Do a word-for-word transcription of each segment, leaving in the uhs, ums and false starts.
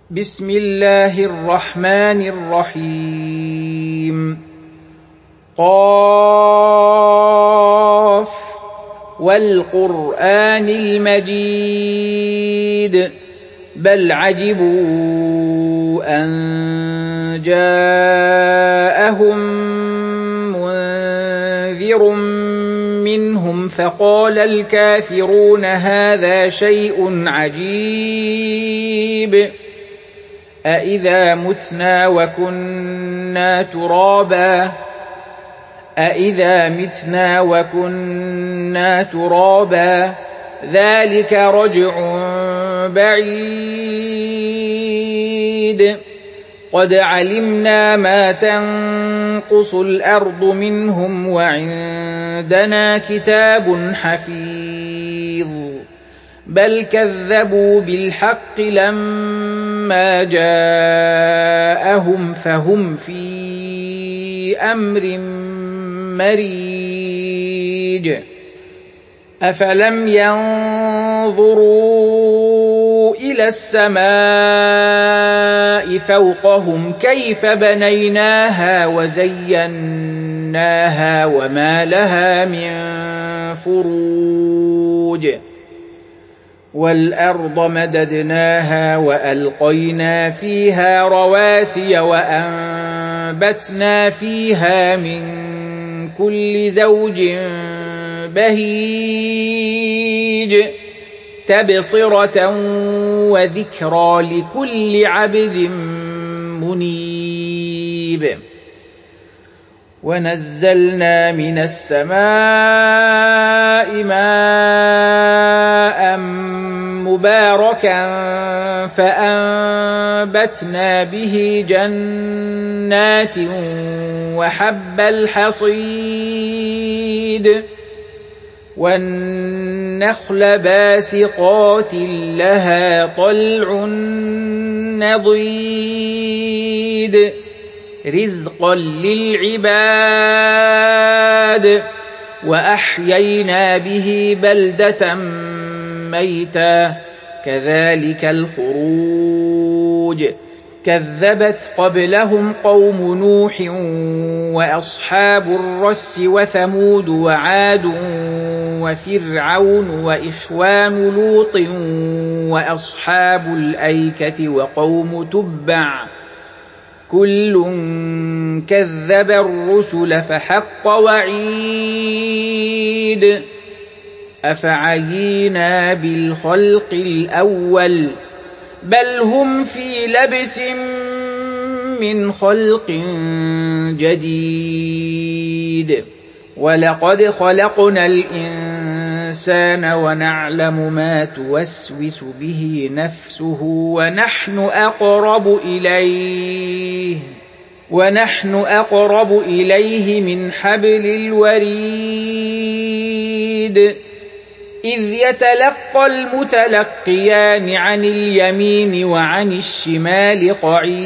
بسم الله الرحمن الرحيم قاف والقرآن المجيد بل عجبوا أن جاءهم منذر منهم فقال الكافرون هذا شيء عجيب أإذا متنا وكنا ترابا أإذا متنا وكنا ترابا ذلك رجع بعيد قد علمنا ما تنقص الأرض منهم وعندنا كتاب حفيظ بل كذبوا بالحق لما جاءهم فهم في أمر مريج أفلم ينظروا إلى السماء فوقهم كيف بنيناها وزيناها وما لها من فروج والأرض مددناها وألقينا فيها رواسي وأنبتنا فيها من كل زوج بهيج تبصرة وذكرى لكل عبد منيب ونزلنا من السماء ماء مباركا فأنبتنا به جنات وحب الحصيد والنخل باسقات لها طلع نضيد رزقا للعباد وأحيينا به بلدة ميتا كذلك الخروج كذبت قبلهم قوم نوح وأصحاب الرس وثمود وعاد وفرعون وإخوان لوط وأصحاب الأيكة وقوم تبع كل كذب الرسل فحق وعيد أفعينا بالخلق الأول بل هم في لبس من خلق جديد ولقد خلقنا الإنسان ونعلم ما توسوس به نفسه ونحن أقرب إليه ونحن أقرب إليه من حبل الوريد إذ يتلقى المتلقيان عن اليمين وعن الشمال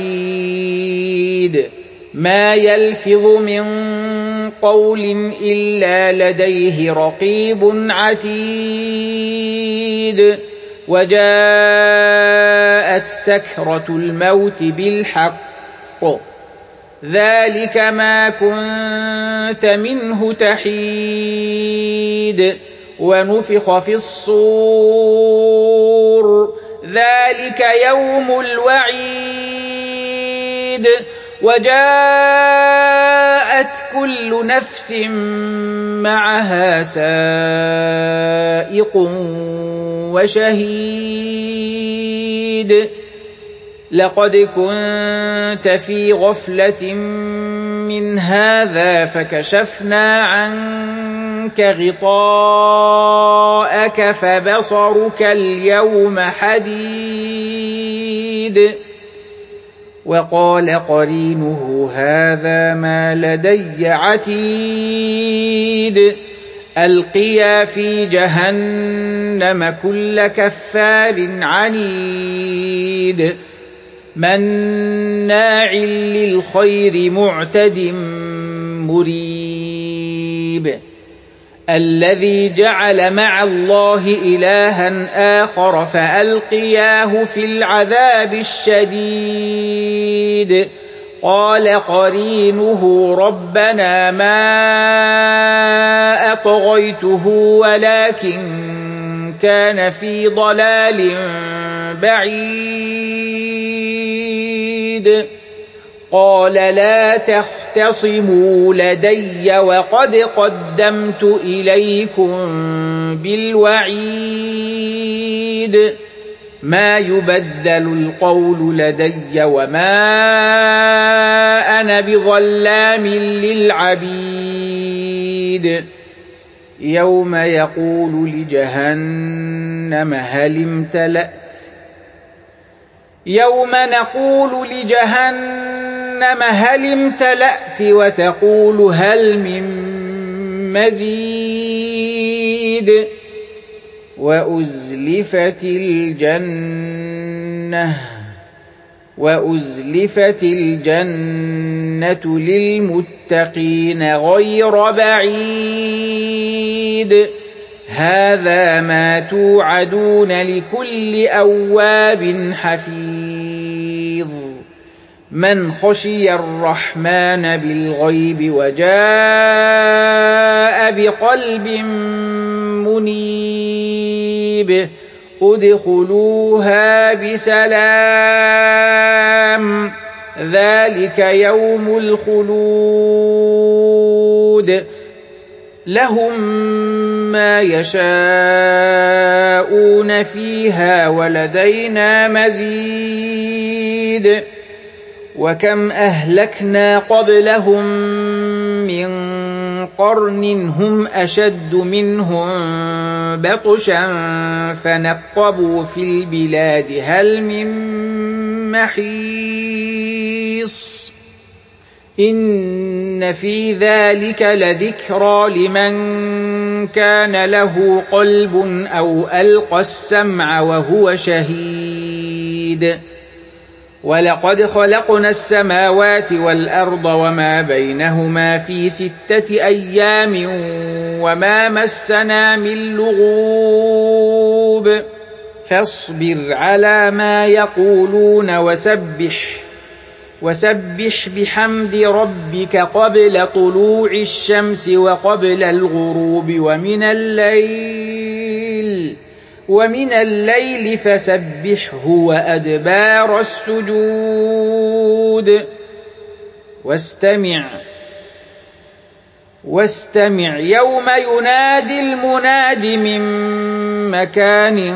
قعيد ما يلفظ من قول إلا لديه رقيب عتيد وجاءت سكرة الموت بالحق ذلك ما كنت منه تحيد ونفخ في الصور ذلك يوم الوعيد وجاءت كل نفس معها سائق وشهيد لقد كنت في غفلة من هذا فكشفنا عنك غطاءك فبصرك اليوم حديد وقال قرينه هذا ما لدي عتيد ألقيا في جهنم كل كفار عنيد مناع للخير معتد مريب الذي جعل مع الله إلها آخر فألقياه في العذاب الشديد قال قرينه ربنا ما أطغيته ولكن كان في ضلال بعيد قال لا تختصموا لدي وقد قدمت إليكم بالوعيد ما يبدل القول لدي وما أنا بظلام للعبيد يوم يقول لجهنم هل امتلأت يوم نقول لجهنم هل امتلأت وتقول هل من مزيد وأزلفت الجنة وأزلفت الجنة للمتقين غير بعيد هذا ما توعدون لكل أواب حفيظ من خشي الرحمن بالغيب وجاء بقلب منيب ادخلوها بسلام ذلك يوم الخلود لهم ما يشاءون فيها ولدينا مزيد وكم أهلكنا قبلهم من قرن هم أشد منهم بطشا فنقبوا في البلاد هل من محيص إن في ذلك لذكرى لمن كان له قلب أو ألقى السمع وهو شهيد ولقد خلقنا السماوات والأرض وما بينهما في ستة أيام وما مسنا من لغوب فاصبر على ما يقولون وسبح وسبح بحمد ربك قبل طلوع الشمس وقبل الغروب ومن الليل ومن الليل فسبحه وأدبار السجود واستمع واستمع يوم ينادي المناد من مكان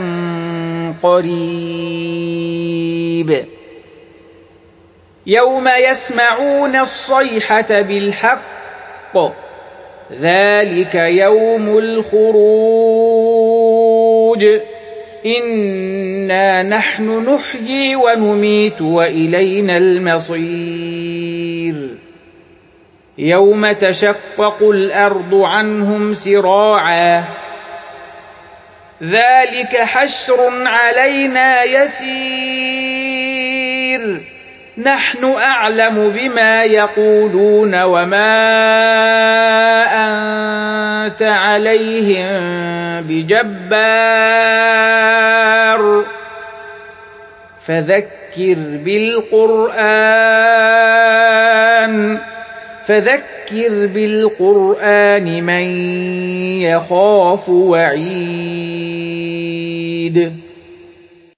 قريب يوم يسمعون الصيحة بالحق ذلك يوم الخروج إنا نحن نحيي ونميت وإلينا المصير يوم تشقق الأرض عنهم سراعا ذلك حشر علينا يسير نحن أعلم بما يقولون وما أنت عليهم بجبار فذكر بالقرآن فذكر بالقرآن من يخاف وعيد